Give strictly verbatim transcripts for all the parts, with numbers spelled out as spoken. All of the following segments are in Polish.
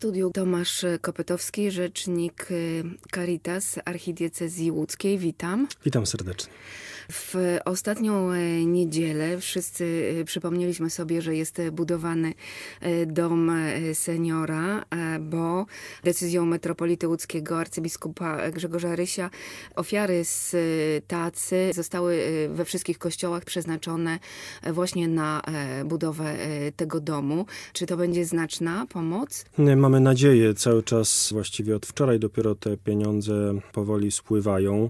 studiu Tomasz Kopytowski, rzecznik Caritas Archidiecezji Łódzkiej. Witam. Witam serdecznie. W ostatnią niedzielę wszyscy przypomnieliśmy sobie, że jest budowany dom seniora, bo decyzją metropolity łódzkiego arcybiskupa Grzegorza Rysia ofiary z tacy zostały we wszystkich kościołach przeznaczone właśnie na budowę tego domu. Czy to będzie znaczna pomoc? Mamy nadzieję, cały czas, właściwie od wczoraj dopiero te pieniądze powoli spływają.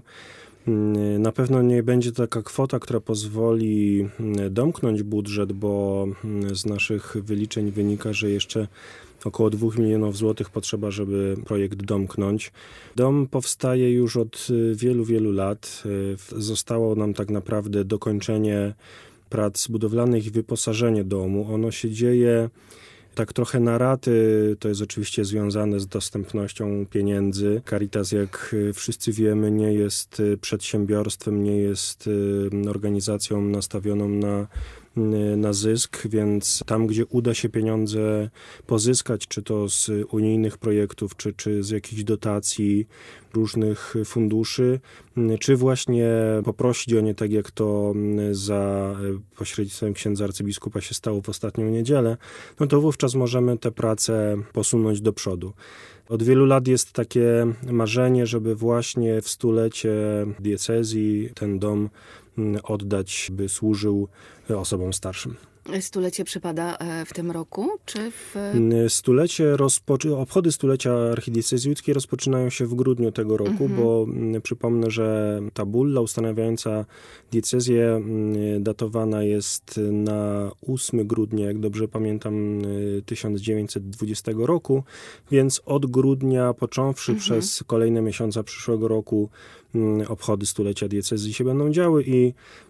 Na pewno nie będzie to taka kwota, która pozwoli domknąć budżet, bo z naszych wyliczeń wynika, że jeszcze około dwóch milionów złotych potrzeba, żeby projekt domknąć. Dom powstaje już od wielu, wielu lat. Zostało nam tak naprawdę dokończenie prac budowlanych i wyposażenie domu. Ono się dzieje tak trochę na raty, to jest oczywiście związane z dostępnością pieniędzy. Caritas, jak wszyscy wiemy, nie jest przedsiębiorstwem, nie jest organizacją nastawioną na, na zysk, więc tam, gdzie uda się pieniądze pozyskać, czy to z unijnych projektów, czy, czy z jakichś dotacji, różnych funduszy, czy właśnie poprosić o nie, tak jak to za pośrednictwem księdza arcybiskupa się stało w ostatnią niedzielę, no to wówczas możemy te prace posunąć do przodu. Od wielu lat jest takie marzenie, żeby właśnie w stulecie diecezji ten dom oddać, by służył osobom starszym. Stulecie przypada w tym roku, czy w... Stulecie rozpoczy... Obchody stulecia archidiecezji łódzkiej rozpoczynają się w grudniu tego roku, mhm. bo przypomnę, że ta bulla ustanawiająca diecezję datowana jest na ósmego grudnia, jak dobrze pamiętam, tysiąc dziewięćset dwudziestego roku, więc od grudnia począwszy mhm. przez kolejne miesiące przyszłego roku obchody stulecia diecezji się będą działy i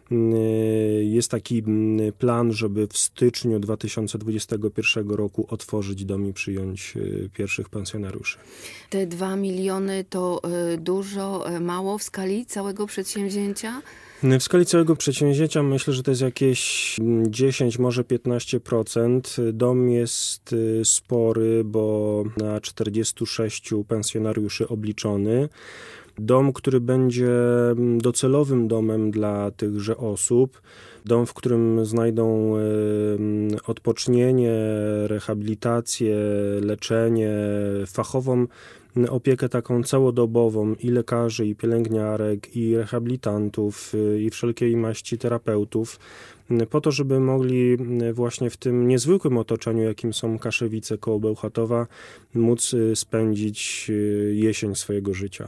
jest taki plan, żeby w styczniu dwa tysiące dwudziestego pierwszego roku otworzyć dom i przyjąć pierwszych pensjonariuszy. Te dwa miliony to dużo, mało w skali całego przedsięwzięcia? W skali całego przedsięwzięcia myślę, że to jest jakieś dziesięć, może piętnaście procent. Dom jest spory, bo na czterdziestu sześciu pensjonariuszy obliczony. Dom, który będzie docelowym domem dla tychże osób. Dom, w którym znajdą odpocznienie, rehabilitację, leczenie, fachową opiekę taką całodobową i lekarzy, i pielęgniarek, i rehabilitantów, i wszelkiej maści terapeutów, po to, żeby mogli właśnie w tym niezwykłym otoczeniu, jakim są Kaszewice koło Bełchatowa, móc spędzić jesień swojego życia.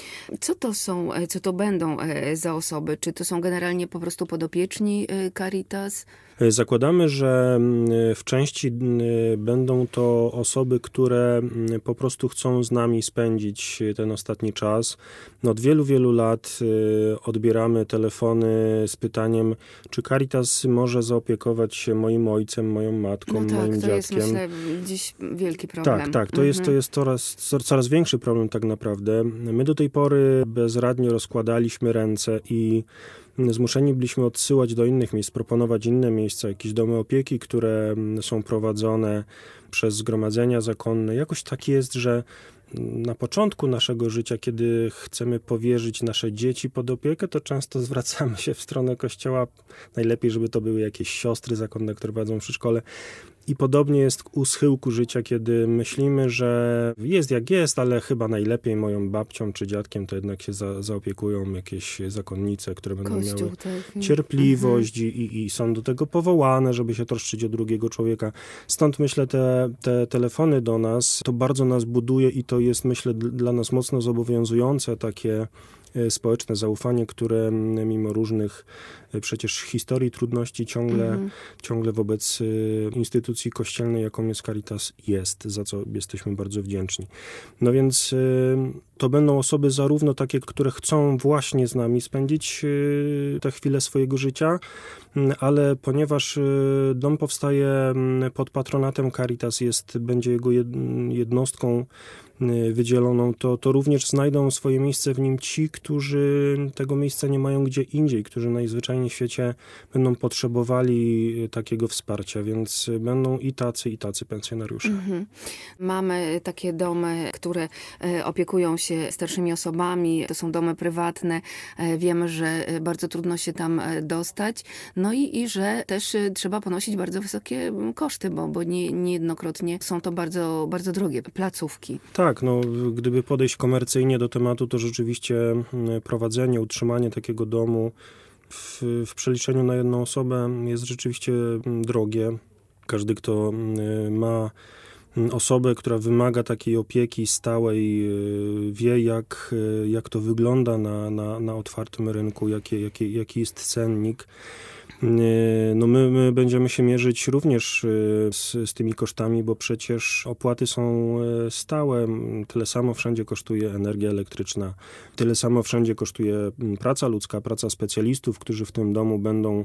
Co to są, co to będą za osoby? Czy to są generalnie po prostu podopieczni Caritas? Zakładamy, że w części będą to osoby, które po prostu chcą z nami spędzić ten ostatni czas. Od wielu, wielu lat odbieramy telefony z pytaniem, czy Caritas może zaopiekować się moim ojcem, moją matką, no tak, moim to dziadkiem. Jest, myślę, dziś wielki problem. Tak, tak. To, mhm. jest, to jest coraz, coraz większy problem tak naprawdę. My do tej pory bezradnie rozkładaliśmy ręce i zmuszeni byliśmy odsyłać do innych miejsc, proponować inne miejsca, jakieś domy opieki, które są prowadzone przez zgromadzenia zakonne. Jakoś tak jest, że na początku naszego życia, kiedy chcemy powierzyć nasze dzieci pod opiekę, to często zwracamy się w stronę kościoła. Najlepiej, żeby to były jakieś siostry zakonne, które prowadzą w przedszkole. I podobnie jest u schyłku życia, kiedy myślimy, że jest jak jest, ale chyba najlepiej moją babcią czy dziadkiem to jednak się za, zaopiekują jakieś zakonnice, które będą Kościół, miały tak. cierpliwość i, i, i są do tego powołane, żeby się troszczyć o drugiego człowieka. Stąd myślę, te, te telefony do nas, to bardzo nas buduje i to jest, myślę, dla nas mocno zobowiązujące takie społeczne zaufanie, które mimo różnych przecież historii, trudności ciągle, mhm. ciągle wobec instytucji kościelnej, jaką jest Caritas, jest, za co jesteśmy bardzo wdzięczni. No więc To będą osoby zarówno takie, które chcą właśnie z nami spędzić te chwile swojego życia, ale ponieważ dom powstaje pod patronatem Caritas, jest, będzie jego jednostką wydzieloną, to, to również znajdą swoje miejsce w nim ci, którzy tego miejsca nie mają gdzie indziej, którzy najzwyczajniej w świecie będą potrzebowali takiego wsparcia, więc będą i tacy, i tacy pensjonariusze. Mhm. Mamy takie domy, które opiekują się starszymi osobami, to są domy prywatne, wiemy, że bardzo trudno się tam dostać, no i, i że też trzeba ponosić bardzo wysokie koszty, bo, bo nie, niejednokrotnie są to bardzo, bardzo drogie placówki. Tak. Tak, no, gdyby podejść komercyjnie do tematu, to rzeczywiście prowadzenie, utrzymanie takiego domu w, w przeliczeniu na jedną osobę jest rzeczywiście drogie. Każdy, kto ma osobę, która wymaga takiej opieki stałej, wie, jak, jak to wygląda na, na, na otwartym rynku, jaki, jaki, jaki jest cennik. No my, my będziemy się mierzyć również z, z tymi kosztami, bo przecież opłaty są stałe. Tyle samo wszędzie kosztuje energia elektryczna. Tyle samo wszędzie kosztuje praca ludzka, praca specjalistów, którzy w tym domu będą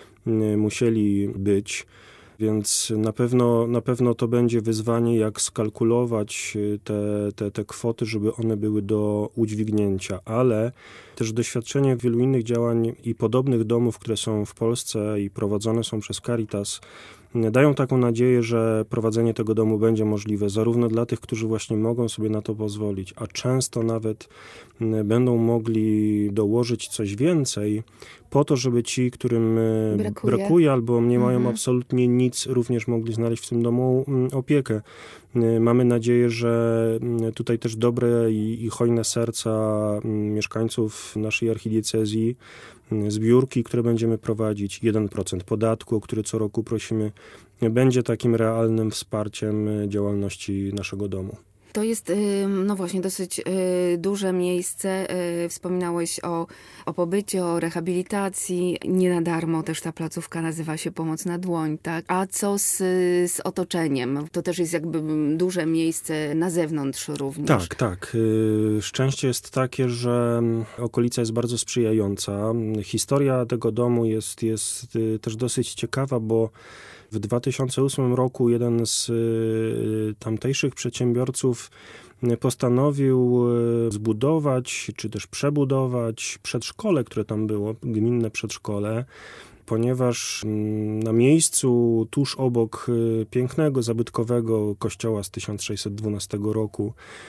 musieli być. Więc na pewno, na pewno to będzie wyzwanie, jak skalkulować te, te, te kwoty, żeby one były do udźwignięcia. Ale też doświadczenie wielu innych działań i podobnych domów, które są w Polsce i prowadzone są przez Caritas, dają taką nadzieję, że prowadzenie tego domu będzie możliwe zarówno dla tych, którzy właśnie mogą sobie na to pozwolić, a często nawet będą mogli dołożyć coś więcej po to, żeby ci, którym brakuje, brakuje albo nie mają mhm. absolutnie nic, również mogli znaleźć w tym domu opiekę. Mamy nadzieję, że tutaj też dobre i, i hojne serca mieszkańców naszej archidiecezji, zbiórki, które będziemy prowadzić, jeden procent podatku, o który co roku prosimy, będzie takim realnym wsparciem działalności naszego domu. To jest, no właśnie, dosyć duże miejsce. Wspominałeś o, o pobycie, o rehabilitacji. Nie na darmo też ta placówka nazywa się Pomoc na dłoń, tak? A co z, z otoczeniem? To też jest jakby duże miejsce na zewnątrz również. Tak, tak. Szczęście jest takie, że okolica jest bardzo sprzyjająca. Historia tego domu jest, jest też dosyć ciekawa, bo w dwa tysiące ósmym roku jeden z tamtejszych przedsiębiorców postanowił zbudować, czy też przebudować przedszkole, które tam było, gminne przedszkole, ponieważ na miejscu, tuż obok pięknego, zabytkowego kościoła z tysiąc sześćset dwunastego roku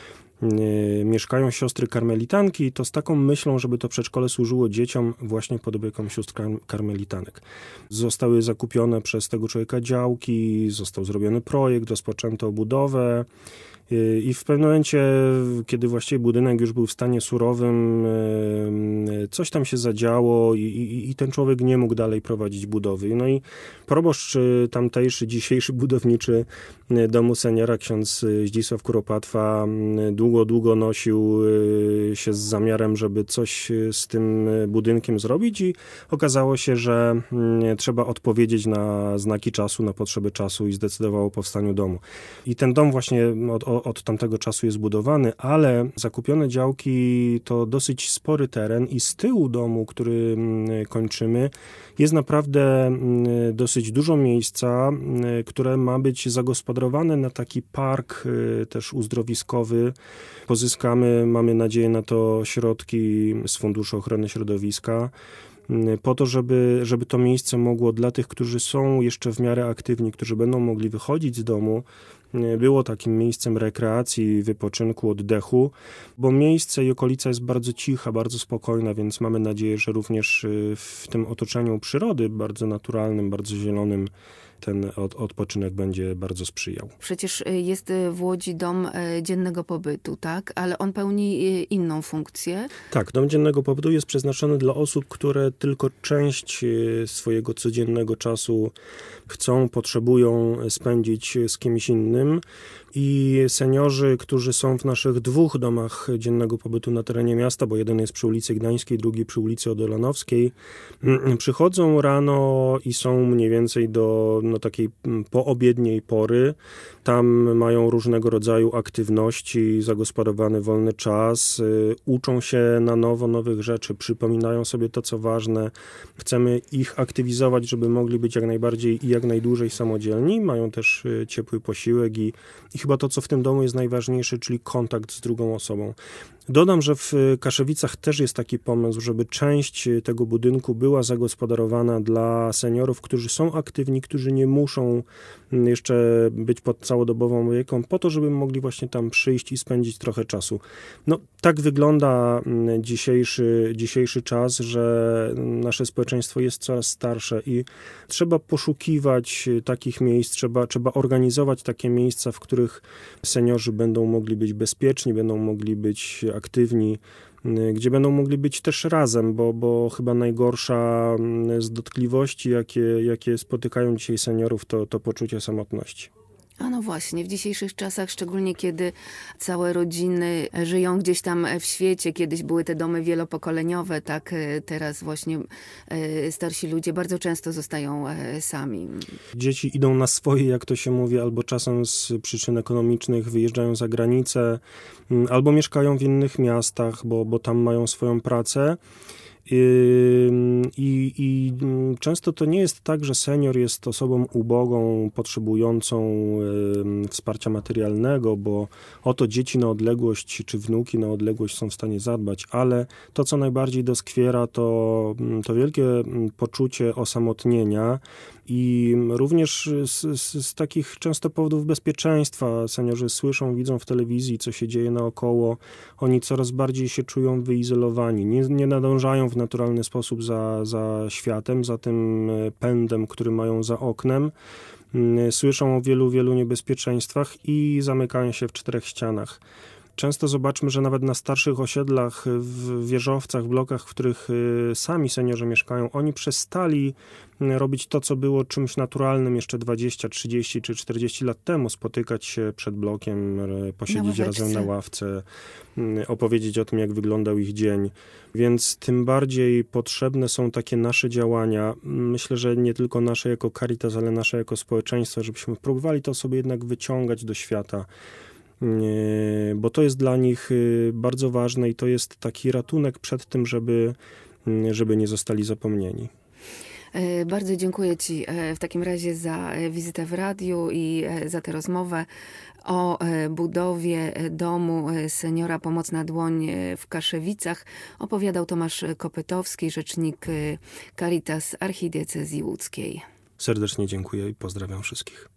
mieszkają siostry karmelitanki, to z taką myślą, żeby to przedszkole służyło dzieciom właśnie pod opieką sióstr karmelitanek. Zostały zakupione przez tego człowieka działki, został zrobiony projekt, rozpoczęto budowę i w pewnym momencie, kiedy właściwie budynek już był w stanie surowym, coś tam się zadziało i, i, i ten człowiek nie mógł dalej prowadzić budowy. No i proboszcz tamtejszy, dzisiejszy budowniczy domu seniora, ksiądz Zdzisław Kuropatwa, długo, długo nosił się z zamiarem, żeby coś z tym budynkiem zrobić i okazało się, że trzeba odpowiedzieć na znaki czasu, na potrzeby czasu i zdecydował o powstaniu domu. I ten dom właśnie od, od tamtego czasu jest budowany, ale zakupione działki to dosyć spory teren i z tyłu domu, który kończymy, jest naprawdę dosyć dużo miejsca, które ma być zagospodarowane na taki park też uzdrowiskowy. Pozyskamy, mamy nadzieję na to, środki z Funduszu Ochrony Środowiska, po to, żeby, żeby to miejsce mogło dla tych, którzy są jeszcze w miarę aktywni, którzy będą mogli wychodzić z domu, było takim miejscem rekreacji, wypoczynku, oddechu, bo miejsce i okolica jest bardzo cicha, bardzo spokojna, więc mamy nadzieję, że również w tym otoczeniu przyrody, bardzo naturalnym, bardzo zielonym, ten odpoczynek będzie bardzo sprzyjał. Przecież jest w Łodzi dom dziennego pobytu, tak? Ale on pełni inną funkcję. Tak, dom dziennego pobytu jest przeznaczony dla osób, które tylko część swojego codziennego czasu chcą, potrzebują spędzić z kimś innym. I seniorzy, którzy są w naszych dwóch domach dziennego pobytu na terenie miasta, bo jeden jest przy ulicy Gdańskiej, drugi przy ulicy Odolanowskiej, przychodzą rano i są mniej więcej do no, takiej poobiedniej pory. Tam mają różnego rodzaju aktywności, zagospodarowany wolny czas, uczą się na nowo nowych rzeczy, przypominają sobie to, co ważne. Chcemy ich aktywizować, żeby mogli być jak najbardziej i jak najdłużej samodzielni. Mają też ciepły posiłek i, i chyba to, co w tym domu jest najważniejsze, czyli kontakt z drugą osobą. Dodam, że w Kaszewicach też jest taki pomysł, żeby część tego budynku była zagospodarowana dla seniorów, którzy są aktywni, którzy nie muszą jeszcze być pod całodobową opieką, po to, żeby mogli właśnie tam przyjść i spędzić trochę czasu. No, tak wygląda dzisiejszy, dzisiejszy czas, że nasze społeczeństwo jest coraz starsze i trzeba poszukiwać takich miejsc, trzeba, trzeba organizować takie miejsca, w których seniorzy będą mogli być bezpieczni, będą mogli być aktywni, gdzie będą mogli być też razem, bo, bo chyba najgorsza z dotkliwości, jakie, jakie spotykają dzisiaj seniorów, to, to poczucie samotności. A no właśnie, w dzisiejszych czasach, szczególnie kiedy całe rodziny żyją gdzieś tam w świecie, kiedyś były te domy wielopokoleniowe, tak teraz właśnie starsi ludzie bardzo często zostają sami. Dzieci idą na swoje, jak to się mówi, albo czasem z przyczyn ekonomicznych wyjeżdżają za granicę, albo mieszkają w innych miastach, bo, bo tam mają swoją pracę. I, I często to nie jest tak, że senior jest osobą ubogą, potrzebującą wsparcia materialnego, bo o to dzieci na odległość czy wnuki na odległość są w stanie zadbać, ale to, co najbardziej doskwiera, to, to wielkie poczucie osamotnienia i również z, z, z takich często powodów bezpieczeństwa. Seniorzy słyszą, widzą w telewizji, co się dzieje naokoło. Oni coraz bardziej się czują wyizolowani. Nie, nie nadążają w naturalny sposób za, za światem, za tym pędem, który mają za oknem. Słyszą o wielu, wielu niebezpieczeństwach i zamykają się w czterech ścianach. Często zobaczmy, że nawet na starszych osiedlach, w wieżowcach, w blokach, w których sami seniorzy mieszkają, oni przestali robić to, co było czymś naturalnym jeszcze dwadzieścia, trzydzieści czy czterdzieści lat temu. Spotykać się przed blokiem, posiedzieć razem na ławce, opowiedzieć o tym, jak wyglądał ich dzień. Więc tym bardziej potrzebne są takie nasze działania. Myślę, że nie tylko nasze jako Caritas, ale nasze jako społeczeństwo, żebyśmy próbowali to sobie jednak wyciągać do świata. Bo to jest dla nich bardzo ważne i to jest taki ratunek przed tym, żeby, żeby nie zostali zapomnieni. Bardzo dziękuję Ci w takim razie za wizytę w radiu i za tę rozmowę o budowie domu seniora Pomocna Dłoń w Kaszewicach. Opowiadał Tomasz Kopytowski, rzecznik Caritas Archidiecezji Łódzkiej. Serdecznie dziękuję i pozdrawiam wszystkich.